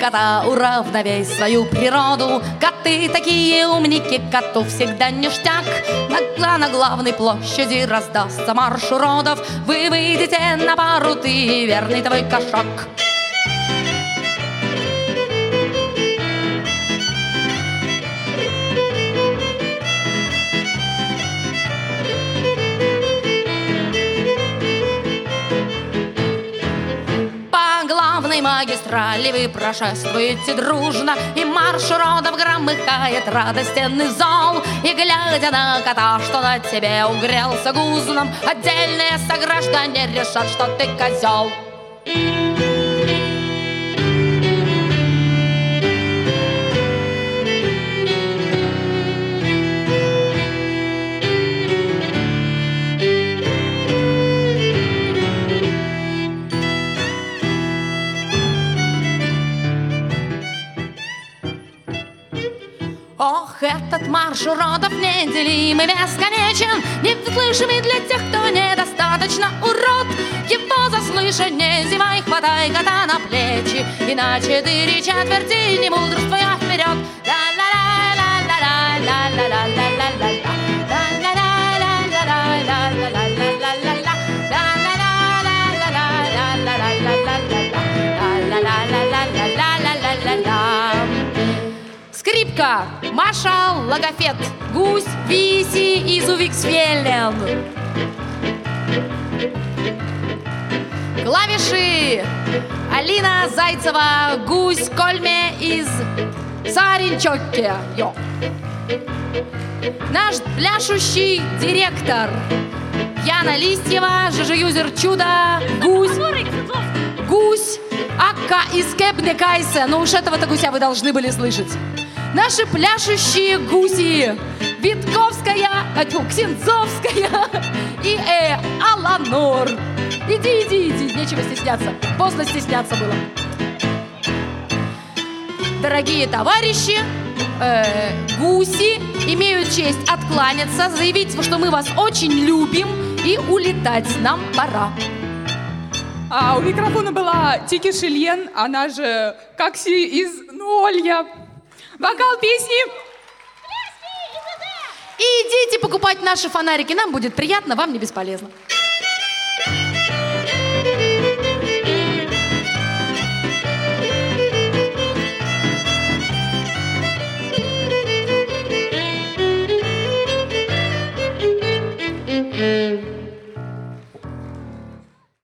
кота, уравновей свою природу. Коты такие умники, коту всегда ништяк. На главной площади раздастся марш уродов. Вы выйдете на пару, ты верный твой кошак. Магистрали вы прошествуете дружно, и марш уродов громыхает радостенный зал. И глядя на кота, что на тебе угрелся гузном, отдельные сограждане решат, что ты козел. Ох, этот марш уродов неделимый, бесконечен, неслышимый для тех, кто недостаточно урод. Его заслышать не зевай, хватай кота на плечи, иначе ты 3/4 не мудрствуя вперед. Скрипка, Маша, логопед, гусь, виси, изувиксфелен. Клавиши, Алина Зайцева, гусь, кольме из Саринчокке. Наш пляшущий директор Яна Листьева, ЖЖ-юзер Чудо, гусь, Акка из Кебнекайсе. Ну уж этого-то гуся вы должны были слышать. Наши пляшущие гуси Витковская, Ксенцовская и Аланор. Иди, нечего стесняться. Поздно стесняться было. Дорогие товарищи, гуси имеют честь откланяться, заявить, что мы вас очень любим и улетать нам пора. А у микрофона была Тики Шильен, она же Какси из Нолья. Вокал песни. И идите покупать наши фонарики, нам будет приятно, вам не бесполезно.